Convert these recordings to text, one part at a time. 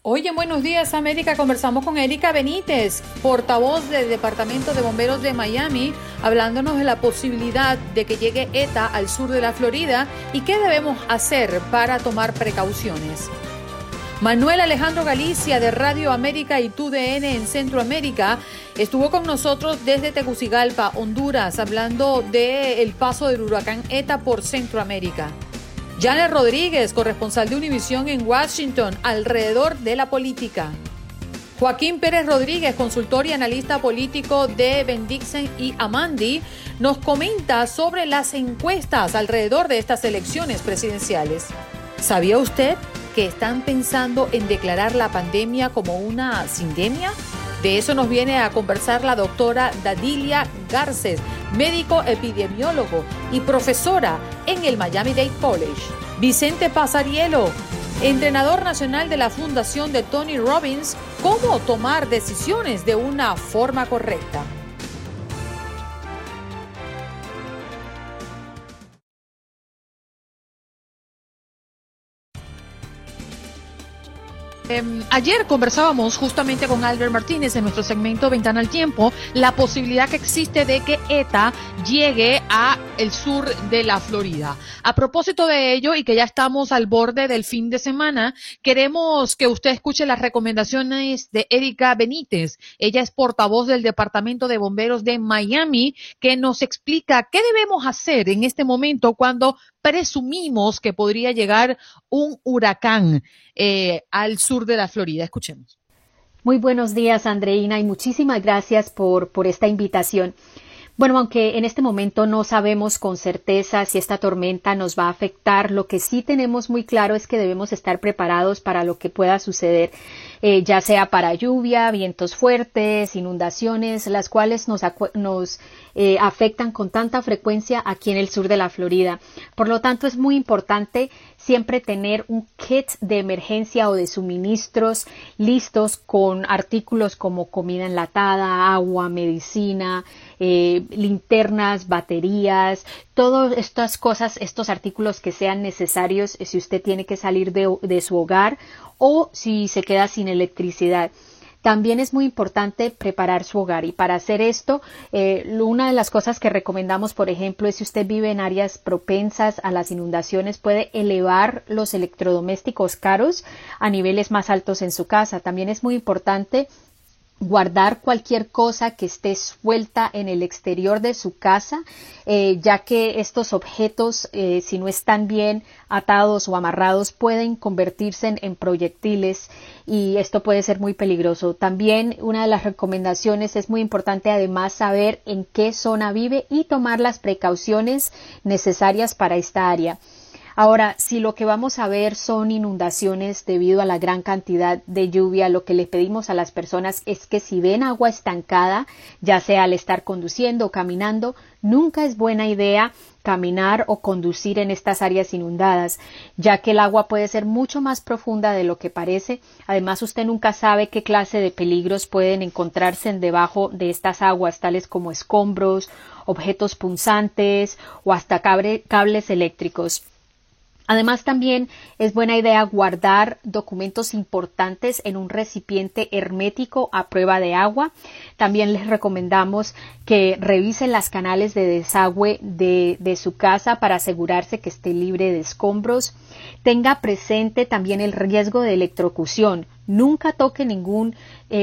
Hoy en Buenos Días América conversamos con Erika Benítez, portavoz del Departamento de Bomberos de Miami, hablándonos de la posibilidad de que llegue ETA al sur de la Florida y qué debemos hacer para tomar precauciones. Manuel Alejandro Galicia de Radio América y TUDN en Centroamérica estuvo con nosotros desde Tegucigalpa, Honduras, hablando del paso del huracán ETA por Centroamérica. Janet Rodríguez, corresponsal de Univisión en Washington, alrededor de la política. Joaquín Pérez Rodríguez, consultor y analista político de Bendixen y Amandi, nos comenta sobre las encuestas alrededor de estas elecciones presidenciales. ¿Sabía usted que están pensando en declarar la pandemia como una sindemia? De eso nos viene a conversar la doctora Dadilia Garces, médico epidemiólogo y profesora en el Miami-Dade College. Vicente Pasarielo, entrenador nacional de la Fundación de Tony Robbins, cómo tomar decisiones de una forma correcta. Ayer conversábamos justamente con Albert Martínez en nuestro segmento Ventana al Tiempo, la posibilidad que existe de que ETA llegue a el sur de la Florida. A propósito de ello, y que ya estamos al borde del fin de semana, queremos que usted escuche las recomendaciones de Erika Benítez. Ella es portavoz del Departamento de Bomberos de Miami, que nos explica qué debemos hacer en este momento cuando presumimos que podría llegar un huracán al sur de la Florida. Escuchemos. Muy buenos días, Andreina, y muchísimas gracias por esta invitación. Bueno, aunque en este momento no sabemos con certeza si esta tormenta nos va a afectar, lo que sí tenemos muy claro es que debemos estar preparados para lo que pueda suceder, ya sea para lluvia, vientos fuertes, inundaciones, las cuales nos afectan con tanta frecuencia aquí en el sur de la Florida. Por lo tanto, es muy importante siempre tener un kit de emergencia o de suministros listos con artículos como comida enlatada, agua, medicina, linternas, baterías, todas estas cosas, estos artículos que sean necesarios si usted tiene que salir de su hogar o si se queda sin electricidad. También es muy importante preparar su hogar, y para hacer esto, una de las cosas que recomendamos, por ejemplo, es si usted vive en áreas propensas a las inundaciones, puede elevar los electrodomésticos caros a niveles más altos en su casa. También es muy importante guardar cualquier cosa que esté suelta en el exterior de su casa, ya que estos objetos, si no están bien atados o amarrados, pueden convertirse en proyectiles y esto puede ser muy peligroso. También una de las recomendaciones es muy importante además saber en qué zona vive y tomar las precauciones necesarias para esta área. Ahora, si lo que vamos a ver son inundaciones debido a la gran cantidad de lluvia, lo que le pedimos a las personas es que si ven agua estancada, ya sea al estar conduciendo o caminando, nunca es buena idea caminar o conducir en estas áreas inundadas, ya que el agua puede ser mucho más profunda de lo que parece. Además, usted nunca sabe qué clase de peligros pueden encontrarse debajo de estas aguas, tales como escombros, objetos punzantes o hasta cables eléctricos. Además, también es buena idea guardar documentos importantes en un recipiente hermético a prueba de agua. También les recomendamos que revisen las canales de desagüe de su casa para asegurarse que esté libre de escombros. Tenga presente también el riesgo de electrocución. Nunca toque ningún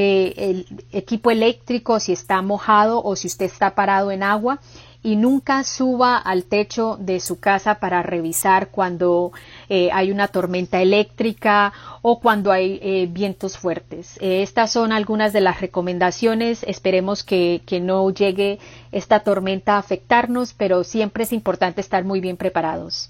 el equipo eléctrico si está mojado o si usted está parado en agua. Y nunca suba al techo de su casa para revisar cuando hay una tormenta eléctrica o cuando hay vientos fuertes. Estas son algunas de las recomendaciones. Esperemos que no llegue esta tormenta a afectarnos, pero siempre es importante estar muy bien preparados.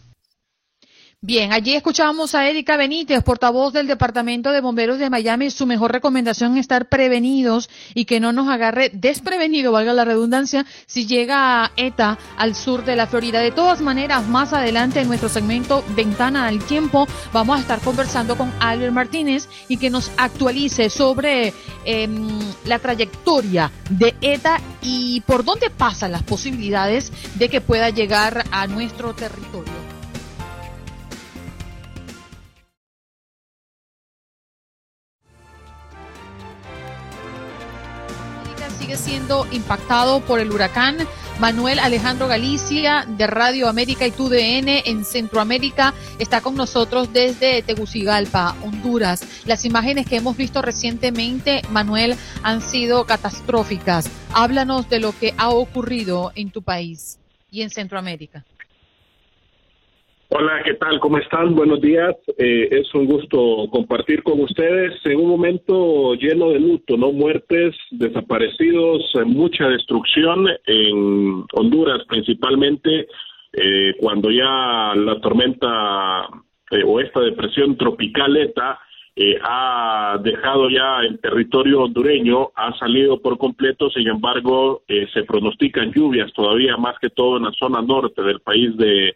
Bien, allí escuchábamos a Erika Benítez, portavoz del Departamento de Bomberos de Miami. Su mejor recomendación es estar prevenidos y que no nos agarre desprevenido, valga la redundancia, si llega ETA al sur de la Florida. De todas maneras, más adelante en nuestro segmento Ventana al Tiempo, vamos a estar conversando con Albert Martínez y que nos actualice sobre la trayectoria de ETA y por dónde pasan las posibilidades de que pueda llegar a nuestro territorio. sigue siendo impactado por el huracán. Manuel Alejandro Galicia, de Radio América y TUDN en Centroamérica, está con nosotros desde Tegucigalpa, Honduras. Las imágenes que hemos visto recientemente, Manuel, han sido catastróficas. Háblanos de lo que ha ocurrido en tu país y en Centroamérica. Hola, ¿qué tal? ¿Cómo están? Buenos días. Es un gusto compartir con ustedes en un momento lleno de luto, ¿no? Muertes, desaparecidos, mucha destrucción en Honduras, principalmente cuando ya la tormenta o esta depresión tropical ETA ha dejado ya el territorio hondureño, ha salido por completo. Sin embargo, se pronostican lluvias todavía, más que todo en la zona norte del país de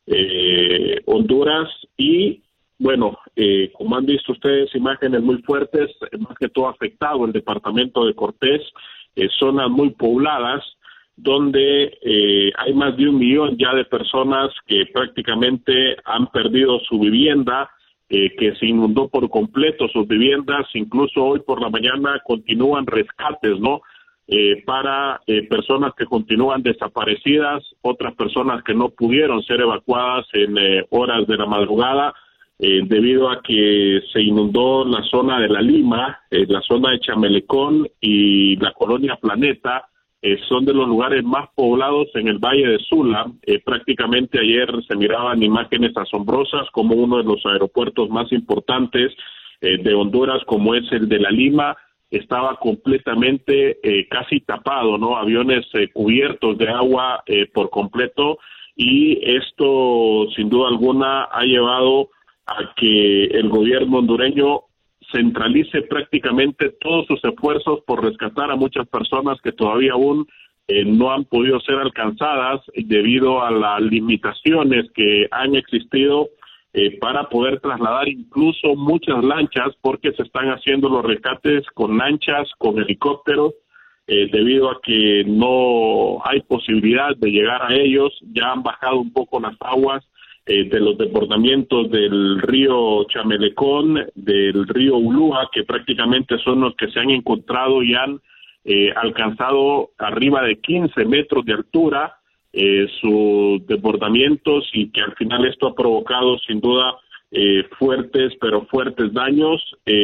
Honduras. Y bueno, como han visto ustedes, imágenes muy fuertes, más que todo afectado el departamento de Cortés, zonas muy pobladas donde hay más de 1 millón ya de personas que prácticamente han perdido su vivienda, que se inundó por completo sus viviendas. Incluso hoy por la mañana continúan rescates, ¿no? Para personas que continúan desaparecidas, otras personas que no pudieron ser evacuadas en horas de la madrugada debido a que se inundó la zona de La Lima, la zona de Chamelecón y la colonia Planeta. Son de los lugares más poblados en el Valle de Sula. Prácticamente ayer se miraban imágenes asombrosas como uno de los aeropuertos más importantes de Honduras, como es el de La Lima, estaba completamente casi tapado, ¿no? Aviones cubiertos de agua por completo, y esto sin duda alguna ha llevado a que el gobierno hondureño centralice prácticamente todos sus esfuerzos por rescatar a muchas personas que todavía aún no han podido ser alcanzadas debido a las limitaciones que han existido para poder trasladar incluso muchas lanchas, porque se están haciendo los rescates con lanchas, con helicópteros, debido a que no hay posibilidad de llegar a ellos. Ya han bajado un poco las aguas de los desbordamientos del río Chamelecón, del río Ulúa, que prácticamente son los que se han encontrado y han alcanzado arriba de 15 metros de altura sus desbordamientos, y que al final esto ha provocado sin duda fuertes daños.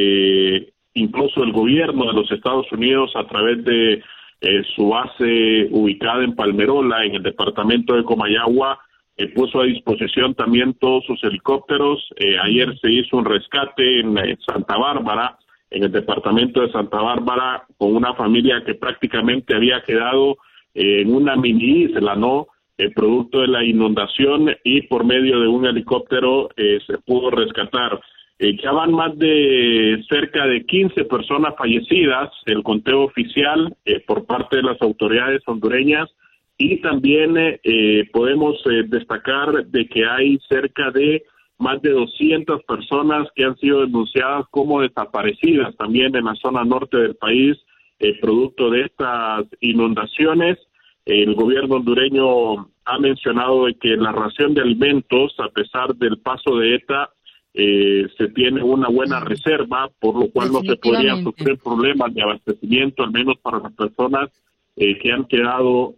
Incluso el gobierno de los Estados Unidos, a través de su base ubicada en Palmerola, en el departamento de Comayagua, puso a disposición también todos sus helicópteros. Ayer se hizo un rescate en Santa Bárbara, en el departamento de Santa Bárbara, con una familia que prácticamente había quedado en una mini isla, ¿no? Producto de la inundación, y por medio de un helicóptero se pudo rescatar. Ya van más de cerca de 15 personas fallecidas, el conteo oficial por parte de las autoridades hondureñas, y también podemos destacar de que hay cerca de más de 200 personas que han sido denunciadas como desaparecidas también en la zona norte del país, producto de estas inundaciones. El gobierno hondureño ha mencionado de que la ración de alimentos, a pesar del paso de ETA, se tiene una buena reserva, por lo cual no se podrían sufrir problemas de abastecimiento, al menos para las personas que han quedado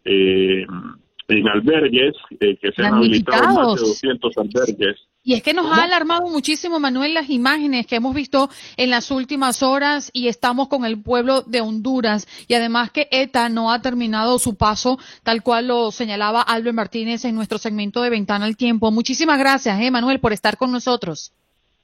en albergues, que se han habilitado más de 200 albergues. Y es que nos ha alarmado muchísimo, Manuel, las imágenes que hemos visto en las últimas horas, y estamos con el pueblo de Honduras. Y además que ETA no ha terminado su paso, tal cual lo señalaba Albert Martínez en nuestro segmento de Ventana al Tiempo. Muchísimas gracias, Manuel, por estar con nosotros.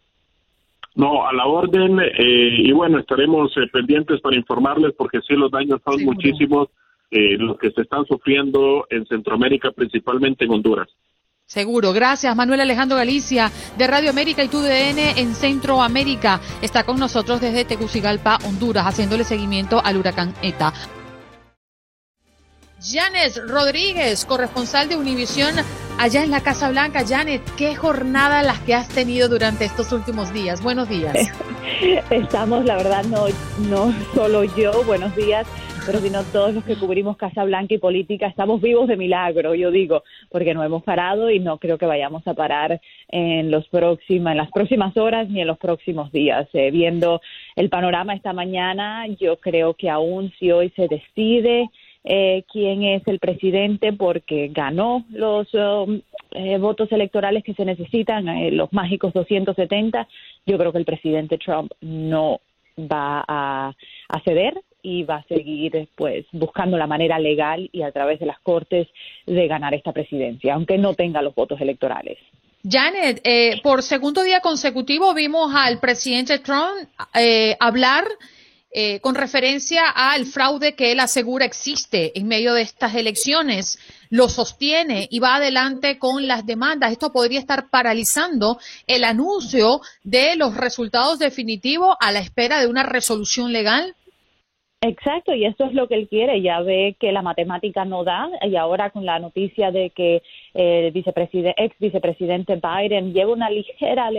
No, a la orden, y bueno, estaremos pendientes para informarles, porque sí, los daños son muchísimos, los que se están sufriendo en Centroamérica, principalmente en Honduras. Seguro. Gracias, Manuel Alejandro Galicia, de Radio América y TUDN en Centroamérica. Está con nosotros desde Tegucigalpa, Honduras, haciéndole seguimiento al huracán ETA. Janet Rodríguez, corresponsal de Univisión allá en la Casa Blanca. Janet, ¿qué jornada las que has tenido durante estos últimos días? Buenos días. Estamos, la verdad, no solo yo, buenos días, pero si no todos los que cubrimos Casa Blanca y política estamos vivos de milagro, yo digo, porque no hemos parado y no creo que vayamos a parar en las próximas horas ni en los próximos días. Viendo el panorama esta mañana, yo creo que aún si hoy se decide quién es el presidente porque ganó los votos electorales que se necesitan, los mágicos 270, yo creo que el presidente Trump no va a ceder y va a seguir pues buscando la manera legal y a través de las cortes de ganar esta presidencia, aunque no tenga los votos electorales. Janet, por segundo día consecutivo vimos al presidente Trump hablar con referencia al fraude que él asegura existe en medio de estas elecciones. Lo sostiene y va adelante con las demandas. Esto podría estar paralizando el anuncio de los resultados definitivos a la espera de una resolución legal. Exacto, y eso es lo que él quiere. Ya ve que la matemática no da, y ahora con la noticia de que el ex vicepresidente Biden lleva una ligera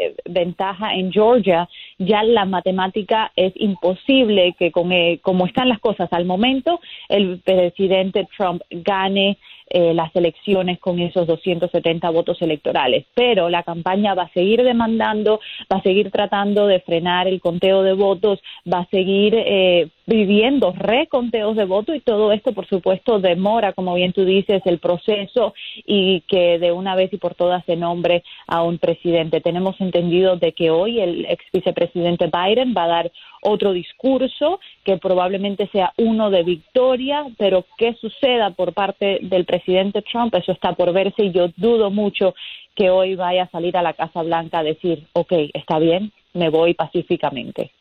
ventaja en Georgia, ya la matemática es imposible que como están las cosas al momento, el presidente Trump gane las elecciones con esos 270 votos electorales. Pero la campaña va a seguir demandando, va a seguir tratando de frenar el conteo de votos, va a seguir viviendo reconteos de votos, y todo esto, por supuesto, demora, como bien tú dices, el proceso y que de una vez y por todas se nombre a un presidente. Tenemos entendido de que hoy el ex vicepresidente Biden va a dar otro discurso que probablemente sea uno de victoria, pero qué suceda por parte del presidente Trump, eso está por verse, y yo dudo mucho que hoy vaya a salir a la Casa Blanca a decir, ok, está bien, me voy pacíficamente.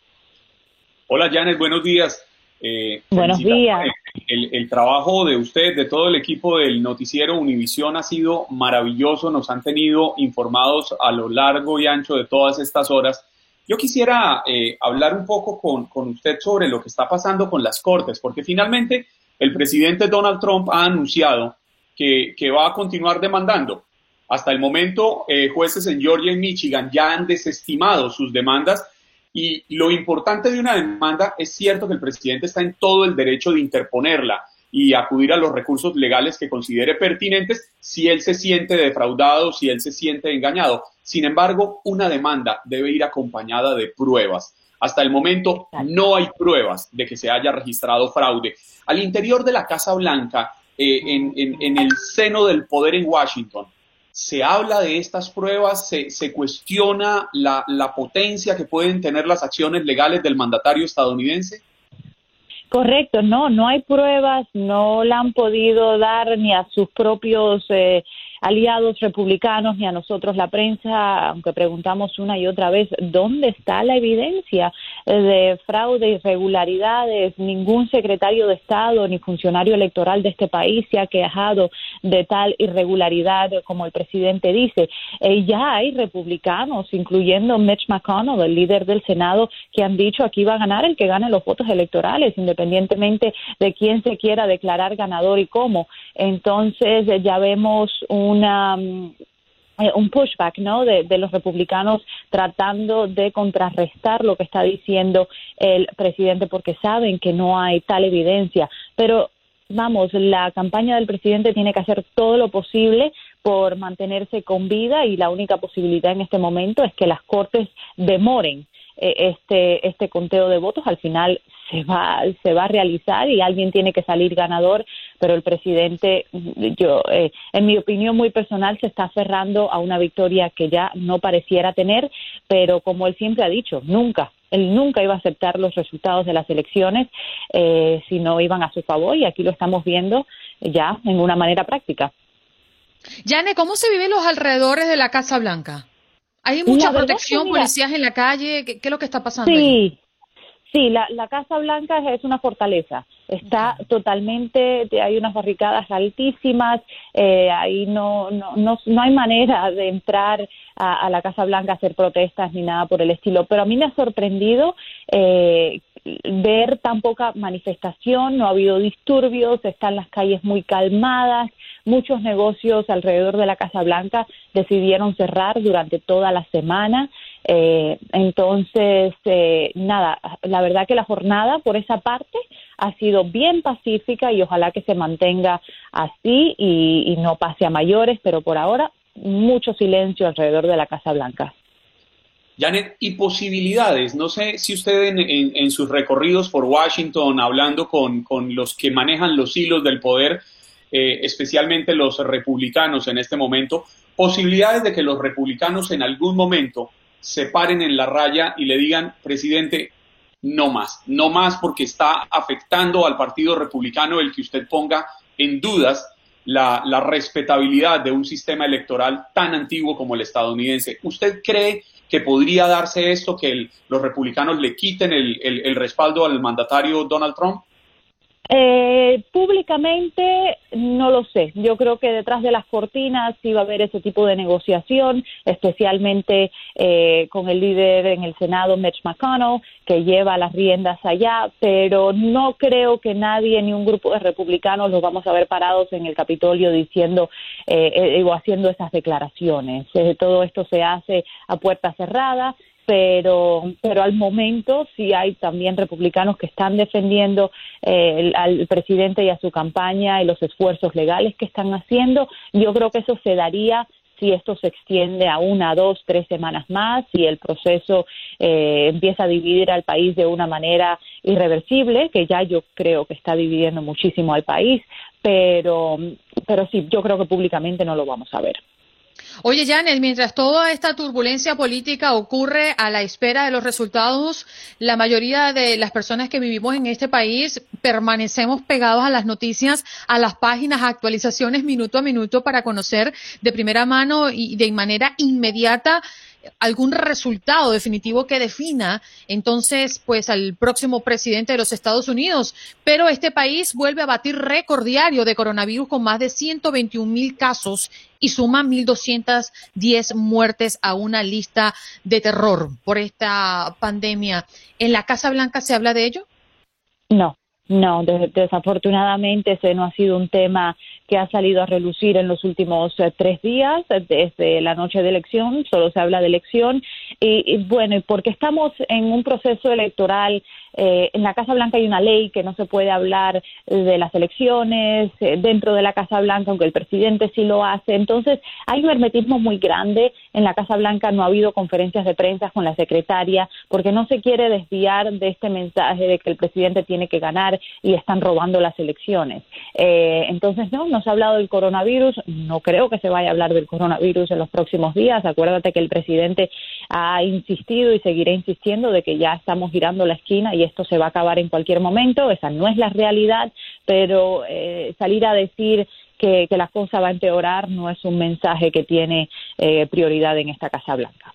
Hola Janet, buenos días. Buenos días. El trabajo de usted, de todo el equipo del noticiero Univisión ha sido maravilloso, nos han tenido informados a lo largo y ancho de todas estas horas. Yo quisiera hablar un poco con usted sobre lo que está pasando con las cortes, porque finalmente el presidente Donald Trump ha anunciado que va a continuar demandando. Hasta el momento, jueces en Georgia y Michigan ya han desestimado sus demandas, y lo importante de una demanda es cierto que el presidente está en todo el derecho de interponerla y acudir a los recursos legales que considere pertinentes si él se siente defraudado, si él se siente engañado. Sin embargo, una demanda debe ir acompañada de pruebas. Hasta el momento no hay pruebas de que se haya registrado fraude. Al interior de la Casa Blanca, en el seno del poder en Washington, ¿se habla de estas pruebas? ¿Se cuestiona la potencia que pueden tener las acciones legales del mandatario estadounidense? Correcto, no hay pruebas, no la han podido dar ni a sus propios aliados republicanos ni a nosotros la prensa, aunque preguntamos una y otra vez, ¿dónde está la evidencia de fraude, irregularidades? Ningún secretario de Estado ni funcionario electoral de este país se ha quejado de tal irregularidad como el presidente dice. Ya hay republicanos, incluyendo Mitch McConnell, el líder del Senado, que han dicho aquí va a ganar el que gane los votos electorales, independientemente de quién se quiera declarar ganador y cómo. Entonces ya vemos un pushback, ¿no?, de los republicanos tratando de contrarrestar lo que está diciendo el presidente porque saben que no hay tal evidencia. Pero vamos, la campaña del presidente tiene que hacer todo lo posible por mantenerse con vida, y la única posibilidad en este momento es que las cortes demoren este conteo de votos. Al final se va a realizar y alguien tiene que salir ganador, pero el presidente, en mi opinión muy personal, se está aferrando a una victoria que ya no pareciera tener, pero como él siempre ha dicho, él nunca iba a aceptar los resultados de las elecciones si no iban a su favor, y aquí lo estamos viendo ya en una manera práctica. Yane, ¿cómo se viven los alrededores de la Casa Blanca? ¿Hay mucha protección, policías en la calle? ¿Qué es lo que está pasando ahí? Sí, la Casa Blanca es una fortaleza. Está totalmente, hay unas barricadas altísimas, ahí no hay manera de entrar a la Casa Blanca a hacer protestas ni nada por el estilo. Pero a mí me ha sorprendido ver tan poca manifestación, no ha habido disturbios, están las calles muy calmadas. Muchos negocios alrededor de la Casa Blanca decidieron cerrar durante toda la semana. Entonces, la verdad que la jornada por esa parte ha sido bien pacífica y ojalá que se mantenga así y no pase a mayores, pero por ahora mucho silencio alrededor de la Casa Blanca. Janet, y posibilidades, no sé si usted en sus recorridos por Washington, hablando con los que manejan los hilos del poder, especialmente los republicanos en este momento, posibilidades de que los republicanos en algún momento se paren en la raya y le digan, presidente, no más porque está afectando al Partido Republicano el que usted ponga en dudas la respetabilidad de un sistema electoral tan antiguo como el estadounidense. ¿Usted cree que podría darse esto, que los republicanos le quiten el respaldo al mandatario Donald Trump? Públicamente no lo sé. Yo creo que detrás de las cortinas sí va a haber ese tipo de negociación, especialmente con el líder en el Senado, Mitch McConnell, que lleva las riendas allá, pero no creo que nadie, ni un grupo de republicanos, los vamos a ver parados en el Capitolio diciendo o haciendo esas declaraciones. Todo esto se hace a puerta cerrada. Pero al momento sí hay también republicanos que están defendiendo al presidente y a su campaña y los esfuerzos legales que están haciendo. Yo creo que eso se daría si esto se extiende a 1, 2, 3 semanas más, si el proceso empieza a dividir al país de una manera irreversible, que ya yo creo que está dividiendo muchísimo al país, pero sí, yo creo que públicamente no lo vamos a ver. Oye, Janet, mientras toda esta turbulencia política ocurre a la espera de los resultados, la mayoría de las personas que vivimos en este país permanecemos pegados a las noticias, a las páginas, actualizaciones minuto a minuto para conocer de primera mano y de manera inmediata algún resultado definitivo que defina entonces pues al próximo presidente de los Estados Unidos. Pero este país vuelve a batir récord diario de coronavirus con más de 121,000 casos y suma 1,210 muertes a una lista de terror por esta pandemia. ¿En la Casa Blanca se habla de ello? No, desafortunadamente ese no ha sido un tema que ha salido a relucir en los últimos 3 días, desde la noche de elección, solo se habla de elección, y bueno, porque estamos en un proceso electoral, en la Casa Blanca hay una ley que no se puede hablar de las elecciones dentro de la Casa Blanca, aunque el presidente sí lo hace, entonces hay un hermetismo muy grande en la Casa Blanca, no ha habido conferencias de prensa con la secretaria, porque no se quiere desviar de este mensaje de que el presidente tiene que ganar y están robando las elecciones. Entonces no se ha hablado del coronavirus, no creo que se vaya a hablar del coronavirus en los próximos días. Acuérdate que el presidente ha insistido y seguirá insistiendo de que ya estamos girando la esquina y esto se va a acabar en cualquier momento. Esa no es la realidad, pero salir a decir que la cosa va a empeorar no es un mensaje que tiene prioridad en esta Casa Blanca.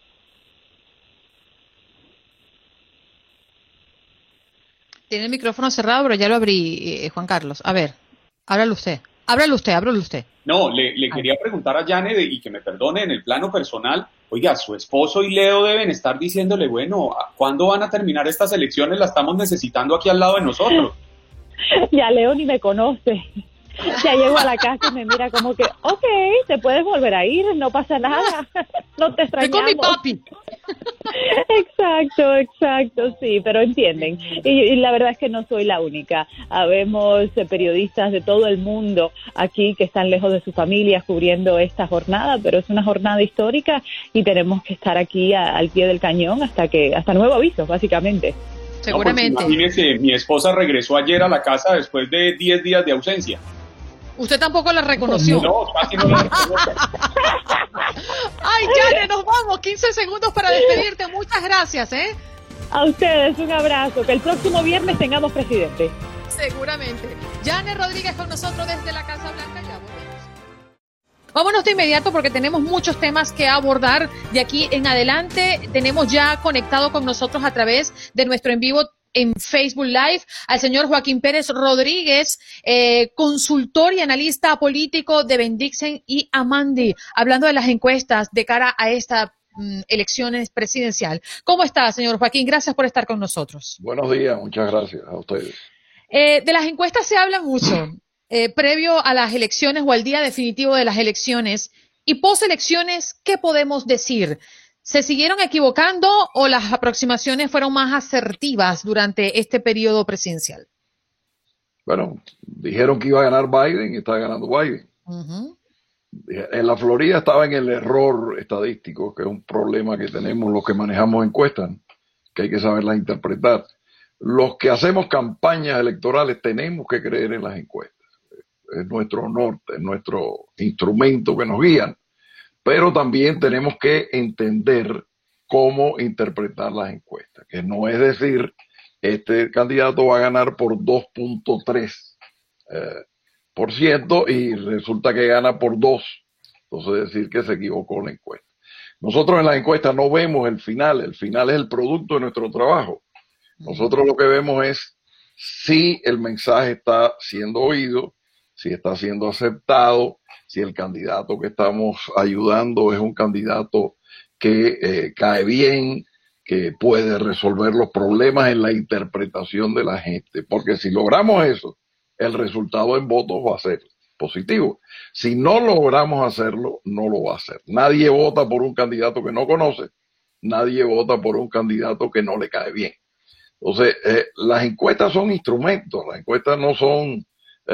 Tiene el micrófono cerrado, pero ya lo abrí, Juan Carlos. A ver, ábralo usted. No, le quería preguntar a Janet, y que me perdone en el plano personal, oiga, su esposo y Leo deben estar diciéndole, bueno, ¿cuándo van a terminar estas elecciones? La estamos necesitando aquí al lado de nosotros. Ya Leo ni me conoce. Ya llego a la casa y me mira como que, te puedes volver a ir, no pasa nada, no te extrañamos. Estoy con mi papi. Exacto, sí, pero entienden. Y la verdad es que no soy la única. Habemos periodistas de todo el mundo aquí que están lejos de sus familias cubriendo esta jornada, pero es una jornada histórica y tenemos que estar aquí al pie del cañón hasta nuevo aviso, básicamente. Seguramente. No, pues imagínese, mi esposa regresó ayer a la casa después de 10 días de ausencia. ¿Usted tampoco la reconoció? No, casi no la reconozco. Ay, Janet, nos vamos. 15 segundos para despedirte. Muchas gracias, ¿eh? A ustedes un abrazo. Que el próximo viernes tengamos presidente. Seguramente. Janet Rodríguez con nosotros desde la Casa Blanca. Ya volvemos. Vámonos de inmediato porque tenemos muchos temas que abordar. De aquí en adelante tenemos ya conectado con nosotros a través de nuestro en vivo en Facebook Live al señor Joaquín Pérez Rodríguez, consultor y analista político de Bendixen y Amandi, hablando de las encuestas de cara a esta elecciones presidencial. ¿Cómo está, señor Joaquín? Gracias por estar con nosotros. Buenos días, muchas gracias a ustedes. De las encuestas se habla mucho, previo a las elecciones o al día definitivo de las elecciones y postelecciones, ¿qué podemos decir? ¿Se siguieron equivocando o las aproximaciones fueron más asertivas durante este periodo presidencial? Bueno, dijeron que iba a ganar Biden y está ganando Biden. Ujú. En la Florida estaba en el error estadístico, que es un problema que tenemos los que manejamos encuestas, que hay que saberlas interpretar. Los que hacemos campañas electorales tenemos que creer en las encuestas. Es nuestro norte, es nuestro instrumento que nos guían. Pero también tenemos que entender cómo interpretar las encuestas, que no es decir, este candidato va a ganar por 2.3% y resulta que gana por 2. Entonces decir que se equivocó la encuesta. Nosotros en las encuestas no vemos el final es el producto de nuestro trabajo. Nosotros lo que vemos es si el mensaje está siendo oído, si está siendo aceptado, si el candidato que estamos ayudando es un candidato que cae bien, que puede resolver los problemas en la interpretación de la gente. Porque si logramos eso, el resultado en votos va a ser positivo. Si no logramos hacerlo, no lo va a hacer. Nadie vota por un candidato que no conoce, nadie vota por un candidato que no le cae bien. Entonces, las encuestas son instrumentos, las encuestas no son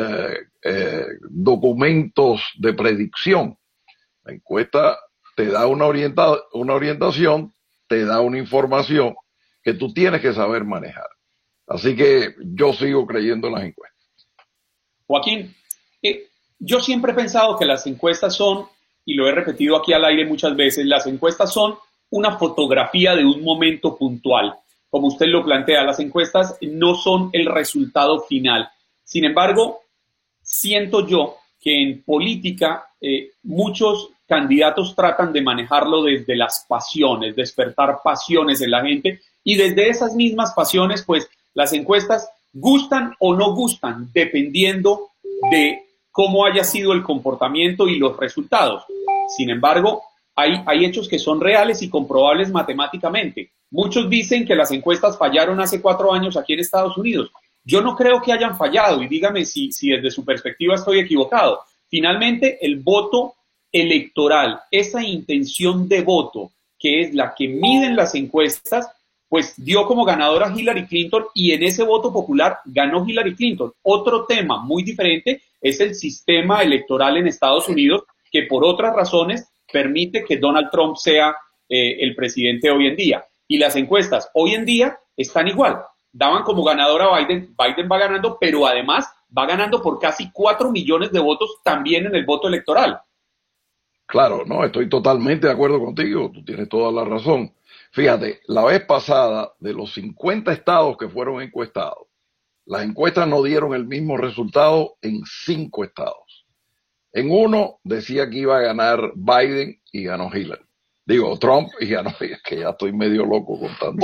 documentos de predicción. La encuesta te da una orientación, te da una información que tú tienes que saber manejar. Así que yo sigo creyendo en las encuestas. Joaquín, yo siempre he pensado que las encuestas son, y lo he repetido aquí al aire muchas veces, las encuestas son una fotografía de un momento puntual. Como usted lo plantea, las encuestas no son el resultado final. Sin embargo, siento yo que en política muchos candidatos tratan de manejarlo desde las pasiones, despertar pasiones en la gente, y desde esas mismas pasiones, pues las encuestas gustan o no gustan, dependiendo de cómo haya sido el comportamiento y los resultados. Sin embargo, hay hechos que son reales y comprobables matemáticamente. Muchos dicen que las encuestas fallaron hace 4 años aquí en Estados Unidos. Yo no creo que hayan fallado, y dígame si desde su perspectiva estoy equivocado. Finalmente, el voto electoral, esa intención de voto, que es la que miden las encuestas, pues dio como ganadora a Hillary Clinton, y en ese voto popular ganó Hillary Clinton. Otro tema muy diferente es el sistema electoral en Estados Unidos, que por otras razones permite que Donald Trump sea el presidente hoy en día. Y las encuestas hoy en día están igual. Daban como ganador a Biden, Biden va ganando, pero además va ganando por casi 4 millones de votos también en el voto electoral. Claro, no, estoy totalmente de acuerdo contigo, tú tienes toda la razón. Fíjate, la vez pasada, de los 50 estados que fueron encuestados, las encuestas no dieron el mismo resultado en 5 estados. En uno decía que iba a ganar Biden y ganó Hillary. Digo, Trump y ganó, es que ya estoy medio loco contando.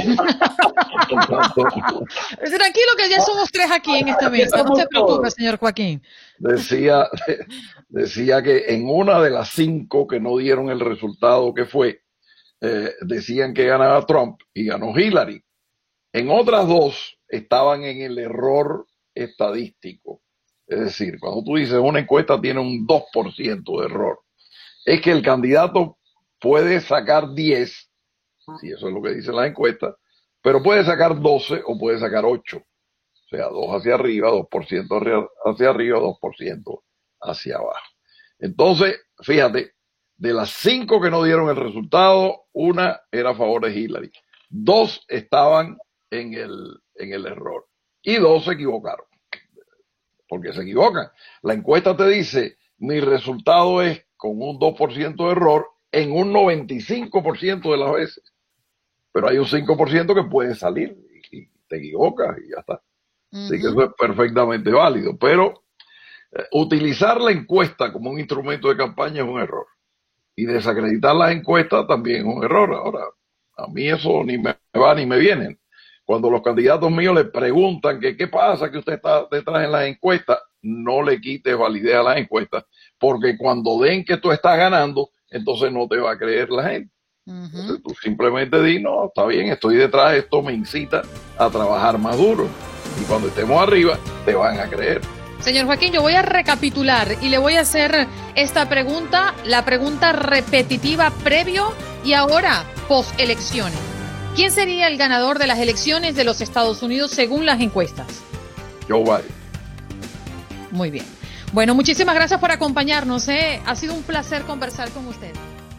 Tranquilo que ya somos 3 aquí en esta mesa, no se preocupe, señor Joaquín. Decía que en una de las 5 que no dieron el resultado que fue, decían que ganaba Trump y ganó Hillary. En otras 2 estaban en el error estadístico. Es decir, cuando tú dices una encuesta tiene un 2% de error, es que el candidato puede sacar 10, si eso es lo que dice la encuesta, pero puede sacar 12 o puede sacar 8. O sea, 2 hacia arriba, 2% hacia arriba, 2% hacia abajo. Entonces, fíjate, de las 5 que no dieron el resultado, una era a favor de Hillary. 2 estaban en el error y 2 se equivocaron. Porque se equivocan. La encuesta te dice, mi resultado es con un 2% de error en un 95% de las veces. Pero hay un 5% que puede salir y te equivocas y ya está. Así que eso es perfectamente válido. Pero utilizar la encuesta como un instrumento de campaña es un error. Y desacreditar las encuestas también es un error. Ahora, a mí eso ni me va ni me viene. Cuando los candidatos míos le preguntan que qué pasa que usted está detrás en las encuestas, no le quites validez a las encuestas, porque cuando den que tú estás ganando, entonces no te va a creer la gente. Entonces tú simplemente di, no, está bien, estoy detrás, esto me incita a trabajar más duro. Y cuando estemos arriba, te van a creer. Señor Joaquín, yo voy a recapitular y le voy a hacer esta pregunta, la pregunta repetitiva previo y ahora post-elecciones. ¿Quién sería el ganador de las elecciones de los Estados Unidos según las encuestas? Joe Biden. Muy bien. Bueno, muchísimas gracias por acompañarnos. Ha sido un placer conversar con usted.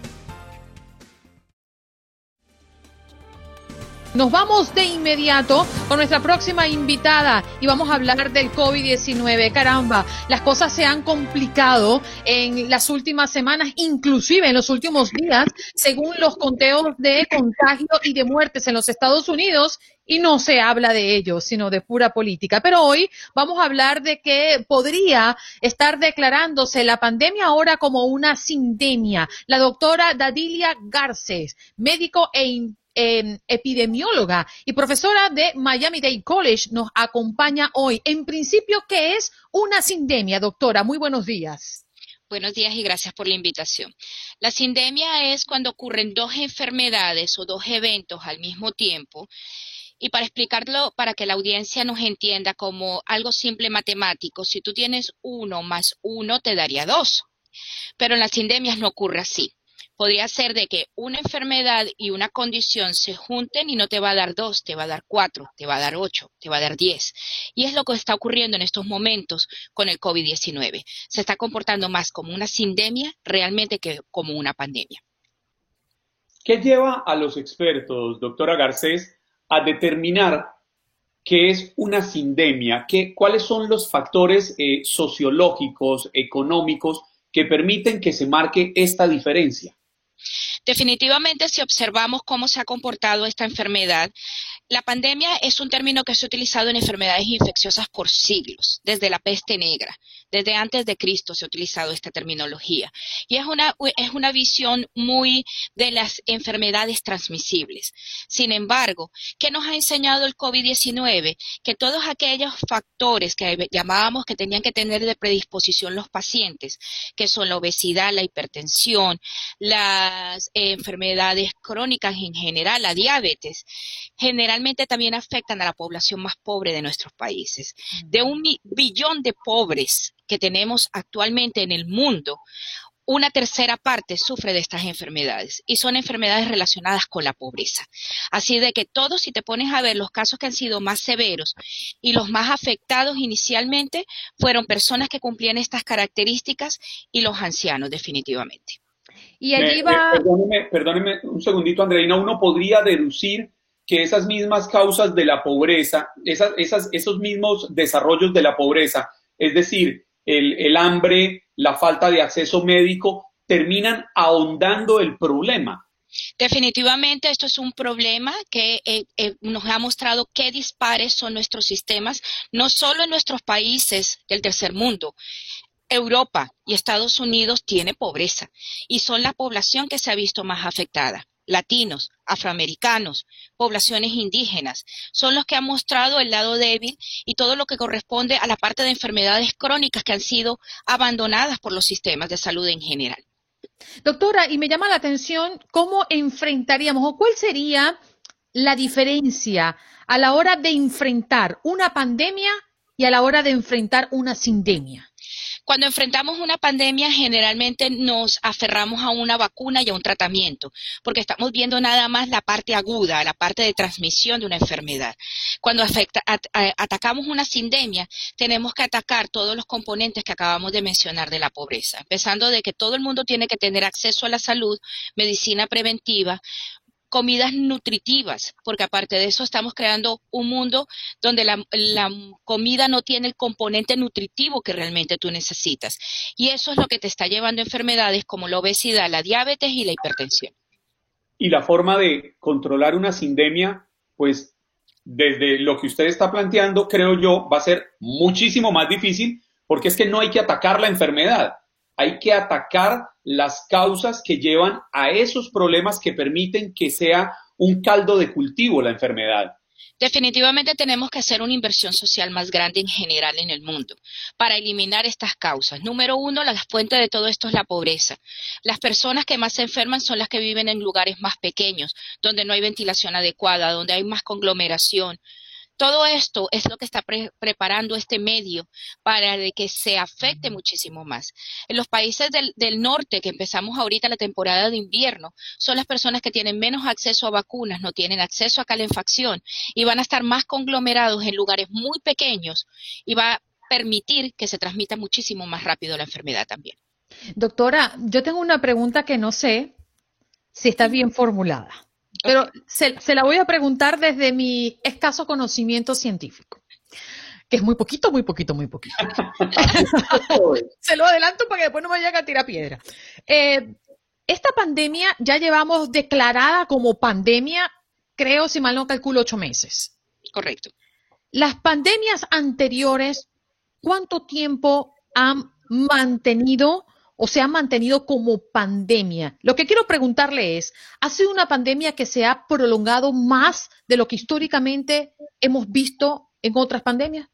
Nos vamos de inmediato con nuestra próxima invitada y vamos a hablar del COVID-19. Caramba, las cosas se han complicado en las últimas semanas, inclusive en los últimos días, según los conteos de contagio y de muertes en los Estados Unidos, y no se habla de ello, sino de pura política. Pero hoy vamos a hablar de que podría estar declarándose la pandemia ahora como una sindemia. La doctora Dadilia Garces, médico epidemióloga y profesora de Miami-Dade College, nos acompaña hoy. En principio, ¿qué es una sindemia, doctora? Muy buenos días. Buenos días y gracias por la invitación. La sindemia es cuando ocurren dos enfermedades o dos eventos al mismo tiempo. Y para explicarlo, para que la audiencia nos entienda como algo simple matemático, si tú tienes 1 más 1 te daría 2. Pero en las sindemias no ocurre así. Podría ser de que una enfermedad y una condición se junten y no te va a dar 2, te va a dar 4, te va a dar 8, te va a dar 10. Y es lo que está ocurriendo en estos momentos con el COVID-19. Se está comportando más como una sindemia realmente que como una pandemia. ¿Qué lleva a los expertos, doctora Garcés, a determinar qué es una sindemia? ¿Cuáles son los factores sociológicos, económicos, que permiten que se marque esta diferencia? Definitivamente, si observamos cómo se ha comportado esta enfermedad, la pandemia es un término que se ha utilizado en enfermedades infecciosas por siglos, desde la peste negra, desde antes de Cristo se ha utilizado esta terminología. Y es una visión muy de las enfermedades transmisibles. Sin embargo, ¿qué nos ha enseñado el COVID-19? Que todos aquellos factores que llamábamos que tenían que tener de predisposición los pacientes, que son la obesidad, la hipertensión, las enfermedades crónicas en general, la diabetes, generalmente también afectan a la población más pobre de nuestros países. De 1 billón de pobres que tenemos actualmente en el mundo, una tercera parte sufre de estas enfermedades y son enfermedades relacionadas con la pobreza. Así de que todos, si te pones a ver los casos que han sido más severos y los más afectados inicialmente, fueron personas que cumplían estas características y los ancianos definitivamente. Y allí va... Perdóneme un segundito, Andreina, uno podría deducir que esas mismas causas de la pobreza, esos mismos desarrollos de la pobreza, es decir, el hambre, la falta de acceso médico, terminan ahondando el problema. Definitivamente esto es un problema que nos ha mostrado qué dispares son nuestros sistemas, no solo en nuestros países del tercer mundo. Europa y Estados Unidos tiene pobreza y son la población que se ha visto más afectada. Latinos, afroamericanos, poblaciones indígenas, son los que han mostrado el lado débil y todo lo que corresponde a la parte de enfermedades crónicas que han sido abandonadas por los sistemas de salud en general. Doctora, y me llama la atención cómo enfrentaríamos o cuál sería la diferencia a la hora de enfrentar una pandemia y a la hora de enfrentar una sindemia. Cuando enfrentamos una pandemia, generalmente nos aferramos a una vacuna y a un tratamiento, porque estamos viendo nada más la parte aguda, la parte de transmisión de una enfermedad. Cuando atacamos una sindemia, tenemos que atacar todos los componentes que acabamos de mencionar de la pobreza, empezando de que todo el mundo tiene que tener acceso a la salud, medicina preventiva, comidas nutritivas, porque aparte de eso estamos creando un mundo donde la comida no tiene el componente nutritivo que realmente tú necesitas. Y eso es lo que te está llevando a enfermedades como la obesidad, la diabetes y la hipertensión. Y la forma de controlar una sindemia, pues desde lo que usted está planteando, creo yo, va a ser muchísimo más difícil, porque es que no hay que atacar la enfermedad. Hay que atacar las causas que llevan a esos problemas que permiten que sea un caldo de cultivo la enfermedad. Definitivamente tenemos que hacer una inversión social más grande en general en el mundo para eliminar estas causas. Número 1, la fuente de todo esto es la pobreza. Las personas que más se enferman son las que viven en lugares más pequeños, donde no hay ventilación adecuada, donde hay más conglomeración. Todo esto es lo que está preparando este medio para de que se afecte muchísimo más. En los países del norte, que empezamos ahorita la temporada de invierno, son las personas que tienen menos acceso a vacunas, no tienen acceso a calefacción y van a estar más conglomerados en lugares muy pequeños y va permitir que se transmita muchísimo más rápido la enfermedad también. Doctora, yo tengo una pregunta que no sé si está bien formulada, pero se la voy a preguntar desde mi escaso conocimiento científico, que es muy poquito, muy poquito, muy poquito. Se lo adelanto para que después no me vayan a tirar piedra. Esta pandemia ya llevamos declarada como pandemia, creo, si mal no calculo, 8 meses. Correcto. Las pandemias anteriores, ¿cuánto tiempo han mantenido o se han mantenido como pandemia? Lo que quiero preguntarle es, ¿ha sido una pandemia que se ha prolongado más de lo que históricamente hemos visto en otras pandemias?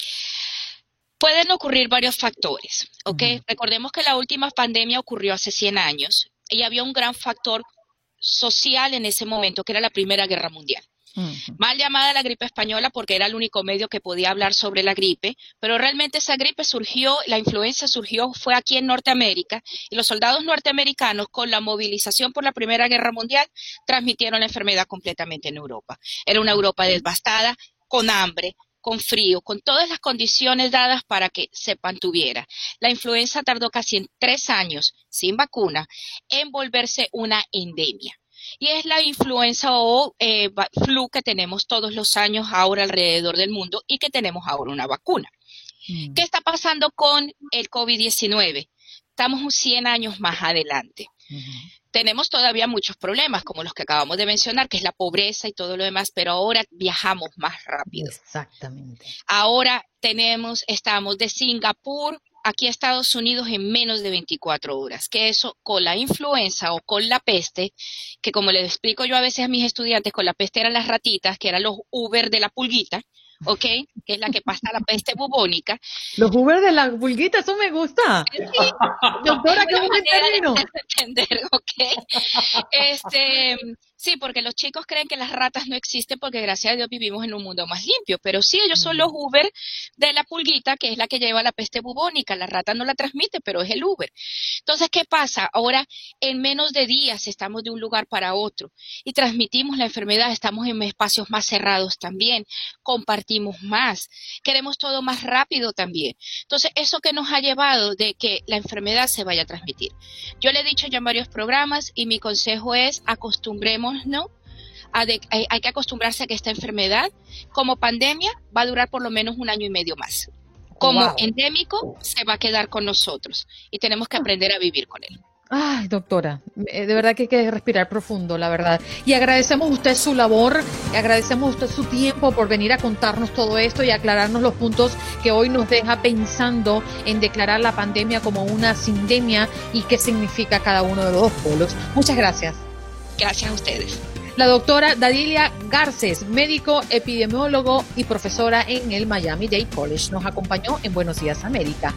Pueden ocurrir varios factores, ¿ok? Recordemos que la última pandemia ocurrió hace 100 años y había un gran factor social en ese momento, que era la Primera Guerra Mundial. Mal llamada la gripe española porque era el único medio que podía hablar sobre la gripe, pero realmente esa gripe surgió, la influenza surgió, fue aquí en Norteamérica, y los soldados norteamericanos, con la movilización por la Primera Guerra Mundial, transmitieron la enfermedad completamente en Europa. Era una Europa devastada, con hambre, con frío, con todas las condiciones dadas para que se mantuviera. La influenza tardó casi 3 años, sin vacuna, en volverse una endemia. Y es la influenza o flu que tenemos todos los años ahora alrededor del mundo y que tenemos ahora una vacuna. ¿Qué está pasando con el COVID-19? Estamos 100 años más adelante. Tenemos todavía muchos problemas, como los que acabamos de mencionar, que es la pobreza y todo lo demás, pero ahora viajamos más rápido. Exactamente. Ahora estamos de Singapur aquí a Estados Unidos en menos de 24 horas, que eso con la influenza o con la peste, que como les explico yo a veces a mis estudiantes, con la peste eran las ratitas, que eran los Uber de la pulguita, ¿ok? Que es la que pasa la peste bubónica. Los Uber de la pulguita, eso me gusta. Sí. Doctora, qué buen término. Entender, ¿ok? Sí, porque los chicos creen que las ratas no existen porque gracias a Dios vivimos en un mundo más limpio, pero sí, ellos son los Uber de la pulguita, que es la que lleva la peste bubónica. La rata no la transmite, pero es el Uber. Entonces, ¿qué pasa? Ahora, en menos de días estamos de un lugar para otro y transmitimos la enfermedad, estamos en espacios más cerrados también, compartimos más, queremos todo más rápido también. Entonces, eso que nos ha llevado de que la enfermedad se vaya a transmitir. Yo le he dicho ya en varios programas y mi consejo es acostumbrémonos, ¿no? Hay que acostumbrarse a que esta enfermedad como pandemia va a durar por lo menos 1 año y medio más. Como endémico se va a quedar con nosotros y tenemos que aprender a vivir con él. Ay, doctora, de verdad que hay que respirar profundo, la verdad. Y agradecemos a usted su labor, y agradecemos a usted su tiempo por venir a contarnos todo esto y aclararnos los puntos que hoy nos deja pensando en declarar la pandemia como una sindemia y qué significa cada uno de los dos polos. Muchas gracias. Gracias a ustedes. La doctora Dadilia Garces, médico, epidemiólogo y profesora en el Miami-Dade College, nos acompañó en Buenos Días América.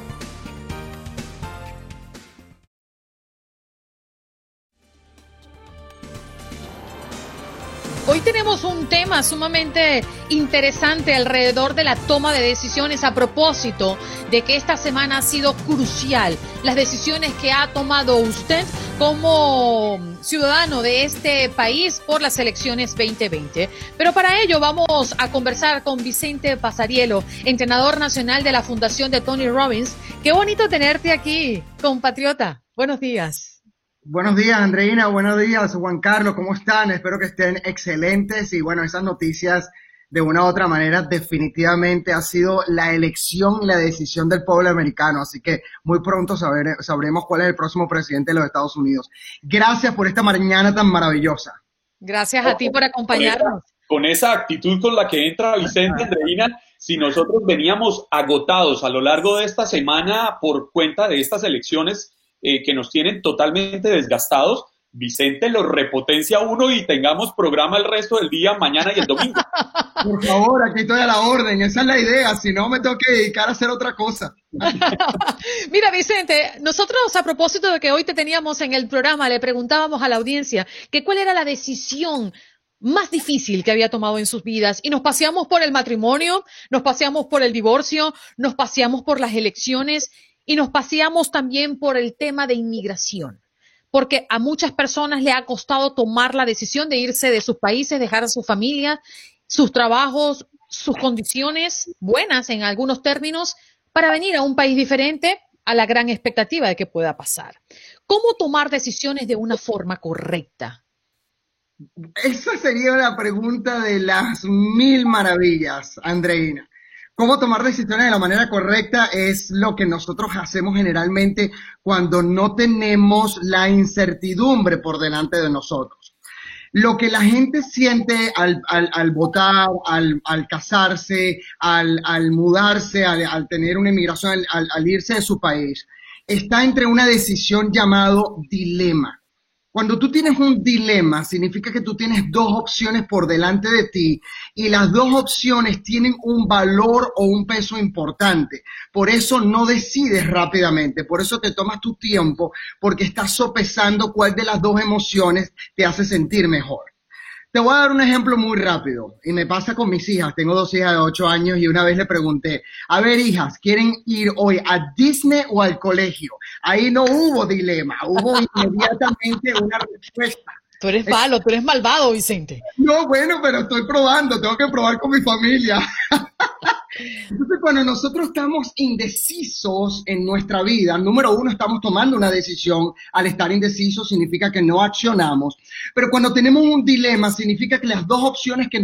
Hoy tenemos un tema sumamente interesante alrededor de la toma de decisiones a propósito de que esta semana ha sido crucial. Las decisiones que ha tomado usted como ciudadano de este país por las elecciones 2020. Pero para ello vamos a conversar con Vicente Pasariello, entrenador nacional de la Fundación de Tony Robbins. Qué bonito tenerte aquí, compatriota. Buenos días. Buenos días, Andreina. Buenos días, Juan Carlos. ¿Cómo están? Espero que estén excelentes. Y bueno, esas noticias, de una u otra manera, definitivamente ha sido la elección y la decisión del pueblo americano. Así que muy pronto sabremos cuál es el próximo presidente de los Estados Unidos. Gracias por esta mañana tan maravillosa. Gracias a ti por acompañarnos. Con esa actitud con la que entra Vicente, Andreina, si nosotros veníamos agotados a lo largo de esta semana por cuenta de estas elecciones, que nos tienen totalmente desgastados, Vicente lo repotencia uno y tengamos programa el resto del día, mañana y el domingo. Por favor, aquí estoy a la orden, esa es la idea, si no me tengo que dedicar a hacer otra cosa. Mira, Vicente, nosotros a propósito de que hoy te teníamos en el programa, le preguntábamos a la audiencia que cuál era la decisión más difícil que había tomado en sus vidas y nos paseamos por el matrimonio, nos paseamos por el divorcio, nos paseamos por las elecciones y nos paseamos también por el tema de inmigración, porque a muchas personas le ha costado tomar la decisión de irse de sus países, dejar a su familia, sus trabajos, sus condiciones buenas en algunos términos para venir a un país diferente a la gran expectativa de que pueda pasar. ¿Cómo tomar decisiones de una forma correcta? Esa sería la pregunta de las 1000 maravillas, Andreina. Cómo tomar decisiones de la manera correcta es lo que nosotros hacemos generalmente cuando no tenemos la incertidumbre por delante de nosotros. Lo que la gente siente al votar, al casarse, al mudarse, al tener una inmigración, al irse de su país, está entre una decisión llamado dilema. Cuando tú tienes un dilema, significa que tú tienes dos opciones por delante de ti y las dos opciones tienen un valor o un peso importante. Por eso no decides rápidamente, por eso te tomas tu tiempo, porque estás sopesando cuál de las dos emociones te hace sentir mejor. Te voy a dar un ejemplo muy rápido y me pasa con mis hijas. Tengo 2 hijas de 8 años y una vez le pregunté, a ver, hijas, ¿quieren ir hoy a Disney o al colegio? Ahí no hubo dilema, hubo inmediatamente una respuesta. Tú eres malo, tú eres malvado, Vicente. No, bueno, pero estoy probando, tengo que probar con mi familia. Entonces, cuando nosotros estamos indecisos en nuestra vida, número uno, estamos tomando una decisión. Al estar indecisos significa que no accionamos. Pero cuando tenemos un dilema, significa que las dos opciones que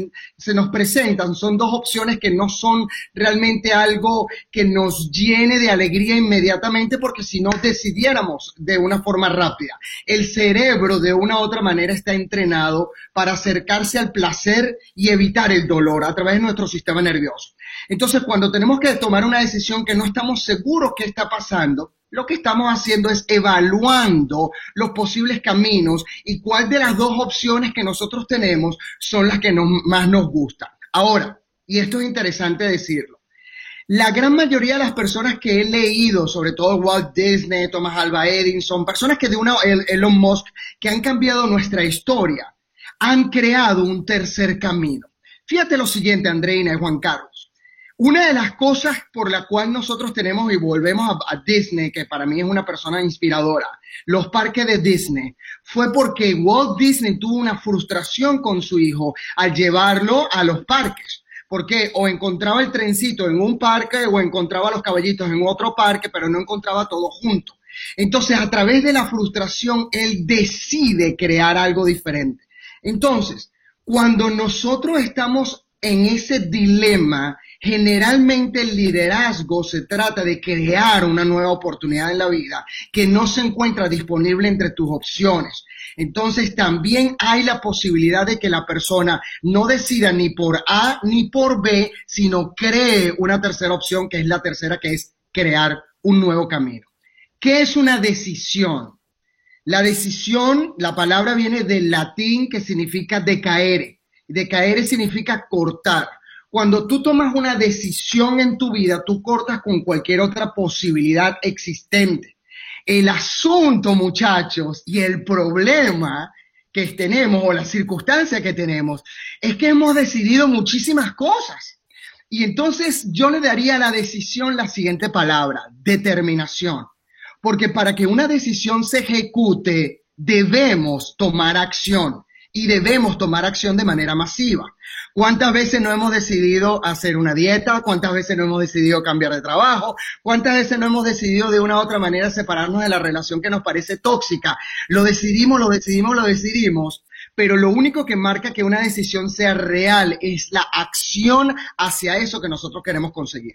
se nos presentan son dos opciones que no son realmente algo que nos llene de alegría inmediatamente, porque si no decidiéramos de una forma rápida. El cerebro, de una u otra manera, está entrenado para acercarse al placer y evitar el dolor a través de nuestro sistema nervioso. Entonces, cuando tenemos que tomar una decisión que no estamos seguros qué está pasando, lo que estamos haciendo es evaluando los posibles caminos y cuál de las dos opciones que nosotros tenemos son las que más nos gustan. Ahora, y esto es interesante decirlo, la gran mayoría de las personas que he leído, sobre todo Walt Disney, Thomas Alva Edison, personas que Elon Musk, que han cambiado nuestra historia, han creado un tercer camino. Fíjate lo siguiente, Andreina y Juan Carlos. Una de las cosas por la cual nosotros tenemos, y volvemos a Disney, que para mí es una persona inspiradora, los parques de Disney, fue porque Walt Disney tuvo una frustración con su hijo al llevarlo a los parques. Porque o encontraba el trencito en un parque o encontraba los caballitos en otro parque, pero no encontraba todo junto. Entonces, a través de la frustración, él decide crear algo diferente. Entonces, cuando nosotros estamos en ese dilema, generalmente el liderazgo se trata de crear una nueva oportunidad en la vida que no se encuentra disponible entre tus opciones. Entonces también hay la posibilidad de que la persona no decida ni por A ni por B, sino cree una tercera opción, que es la tercera, que es crear un nuevo camino. ¿Qué es una decisión? La decisión, la palabra viene del latín que significa decaere. Decaere significa cortar. Cuando tú tomas una decisión en tu vida, tú cortas con cualquier otra posibilidad existente. El asunto, muchachos, y el problema que tenemos, o la circunstancia que tenemos, es que hemos decidido muchísimas cosas. Y entonces yo le daría a la decisión la siguiente palabra: determinación. Porque para que una decisión se ejecute, debemos tomar acción. Y debemos tomar acción de manera masiva. ¿Cuántas veces no hemos decidido hacer una dieta? ¿Cuántas veces no hemos decidido cambiar de trabajo? ¿Cuántas veces no hemos decidido de una u otra manera separarnos de la relación que nos parece tóxica? Lo decidimos, pero lo único que marca que una decisión sea real es la acción hacia eso que nosotros queremos conseguir.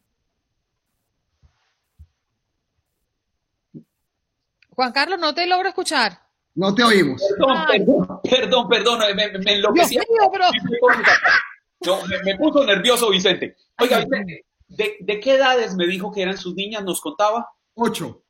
Juan Carlos, no te logro escuchar. No te oímos. Perdón, me enloquecí. Me puso nervioso Vicente. Oiga, Vicente, ¿de qué edades me dijo que eran sus niñas? ¿Nos contaba? 8.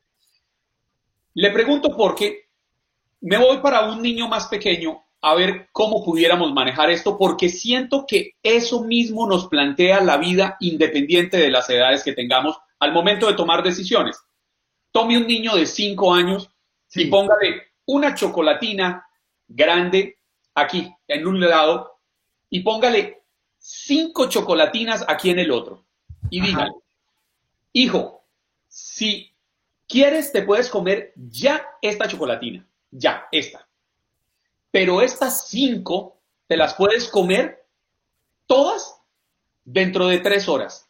Le pregunto porque me voy para un niño más pequeño a ver cómo pudiéramos manejar esto, porque siento que eso mismo nos plantea la vida independiente de las edades que tengamos al momento de tomar decisiones. Tome un niño de 5 años y póngale una chocolatina grande aquí, en un lado, y póngale 5 chocolatinas aquí en el otro. Y dígale, hijo, si quieres te puedes comer ya esta chocolatina, ya, esta. Pero estas 5 te las puedes comer todas dentro de 3 horas.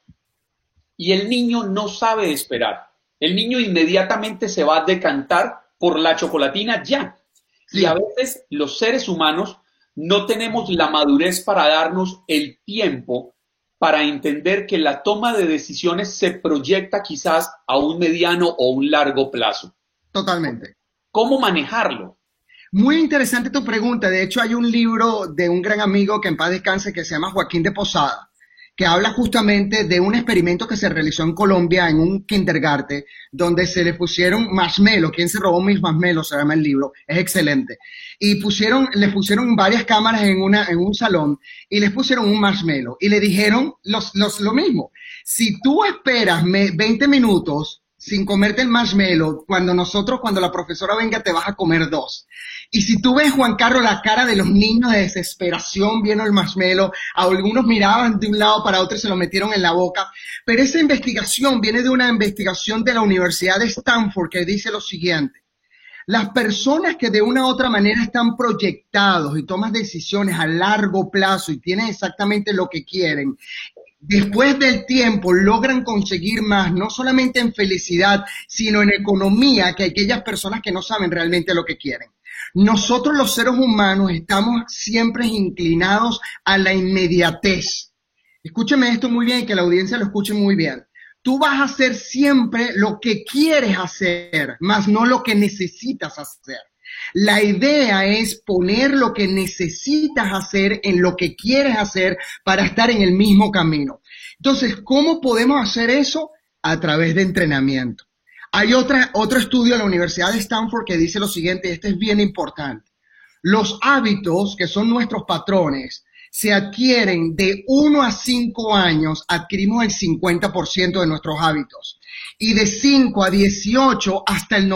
Y el niño no sabe esperar. El niño inmediatamente se va a decantar por la chocolatina ya. Sí. Y a veces los seres humanos no tenemos la madurez para darnos el tiempo para entender que la toma de decisiones se proyecta quizás a un mediano o un largo plazo. Totalmente. ¿Cómo manejarlo? Muy interesante tu pregunta. De hecho, hay un libro de un gran amigo que en paz descanse que se llama Joaquín de Posada, que habla justamente de un experimento que se realizó en Colombia en un kindergarten, donde se le pusieron marshmallows. ¿Quién se robó mis marshmallows? Se llama el libro. Es excelente. Y le pusieron varias cámaras en un salón y les pusieron un marshmallow y le dijeron lo mismo. Si tú esperas 20 minutos sin comerte el marshmallow, cuando la profesora venga te vas a comer 2. Y si tú ves, Juan Carlos, la cara de los niños de desesperación viendo el marshmallow, algunos miraban de un lado para otro y se lo metieron en la boca. Pero esa investigación viene de una investigación de la Universidad de Stanford que dice lo siguiente. Las personas que de una u otra manera están proyectados y toman decisiones a largo plazo y tienen exactamente lo que quieren, después del tiempo logran conseguir más, no solamente en felicidad, sino en economía, que aquellas personas que no saben realmente lo que quieren. Nosotros los seres humanos estamos siempre inclinados a la inmediatez. Escúcheme esto muy bien y que la audiencia lo escuche muy bien. Tú vas a hacer siempre lo que quieres hacer, más no lo que necesitas hacer. La idea es poner lo que necesitas hacer en lo que quieres hacer para estar en el mismo camino. Entonces, ¿cómo podemos hacer eso? A través de entrenamiento. Hay otro estudio de la Universidad de Stanford que dice lo siguiente, este es bien importante. Los hábitos, que son nuestros patrones, se adquieren de 1 a 5 años, adquirimos el 50% de nuestros hábitos. Y de 5 a 18 hasta el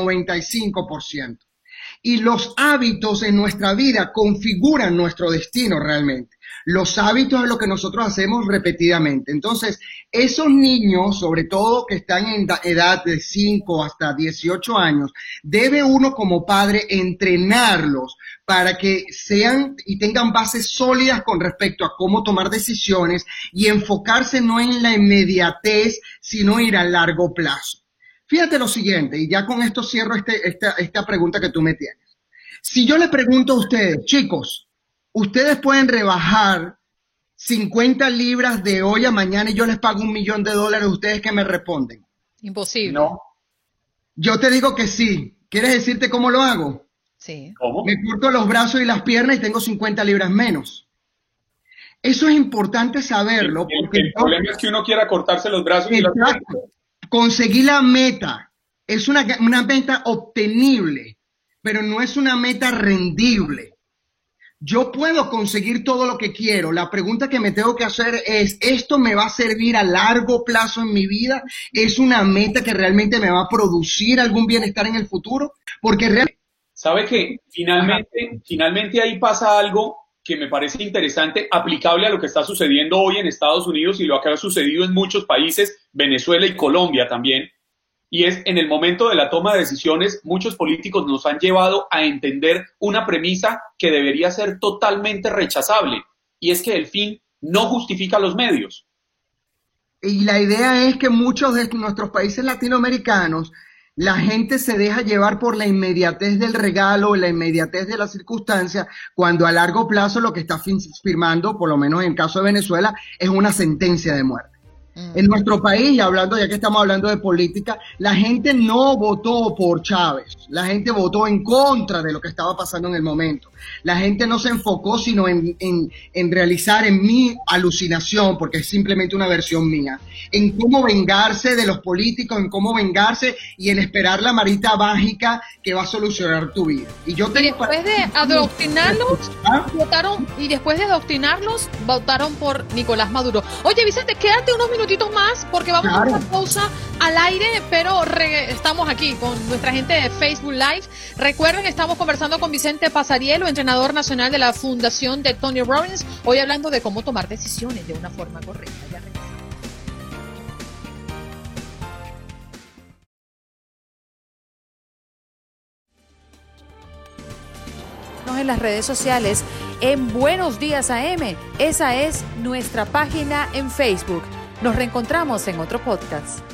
95%. Y los hábitos en nuestra vida configuran nuestro destino realmente. Los hábitos es lo que nosotros hacemos repetidamente. Entonces, esos niños, sobre todo que están en edad de 5 hasta 18 años, debe uno como padre entrenarlos para que sean y tengan bases sólidas con respecto a cómo tomar decisiones y enfocarse no en la inmediatez, sino ir a largo plazo. Fíjate lo siguiente, y ya con esto cierro esta pregunta que tú me tienes. Si yo le pregunto a ustedes, chicos, ustedes pueden rebajar 50 libras de hoy a mañana y yo les pago $1 millón, ¿ustedes qué me responden? Imposible. No. Yo te digo que sí. ¿Quieres decirte cómo lo hago? Sí. ¿Cómo? Me corto los brazos y las piernas y tengo 50 libras menos. Eso es importante saberlo. Porque el problema es que uno quiera cortarse los brazos y las piernas. Conseguí la meta. Es una meta obtenible, pero no es una meta rendible. Yo puedo conseguir todo lo que quiero. La pregunta que me tengo que hacer es, ¿esto me va a servir a largo plazo en mi vida? ¿Es una meta que realmente me va a producir algún bienestar en el futuro? Porque realmente... ¿Sabe que finalmente ahí pasa algo que me parece interesante, aplicable a lo que está sucediendo hoy en Estados Unidos y lo que ha sucedido en muchos países, Venezuela y Colombia también? Y es, en el momento de la toma de decisiones, muchos políticos nos han llevado a entender una premisa que debería ser totalmente rechazable, y es que el fin no justifica los medios. Y la idea es que muchos de nuestros países latinoamericanos, la gente se deja llevar por la inmediatez del regalo, la inmediatez de la circunstancia, cuando a largo plazo lo que está firmando, por lo menos en el caso de Venezuela, es una sentencia de muerte. En nuestro país, ya que estamos hablando de política, la gente no votó por Chávez, la gente votó en contra de lo que estaba pasando en el momento. La gente no se enfocó sino en realizar en mi alucinación, porque es simplemente una versión mía, en cómo vengarse de los políticos, en cómo vengarse y en esperar la varita mágica que va a solucionar tu vida. Y después de adoctrinarlos, votaron por Nicolás Maduro. Oye, Vicente, quédate unos minutitos más porque vamos a una pausa al aire, pero estamos aquí con nuestra gente de Facebook Live. Recuerden, estamos conversando con Vicente Pasarielo, entrenador nacional de la Fundación de Tony Robbins, hoy hablando de cómo tomar decisiones de una forma correcta. Ya regresamos. En las redes sociales en Buenos Días AM. Esa es nuestra página en Facebook. Nos reencontramos en otro podcast.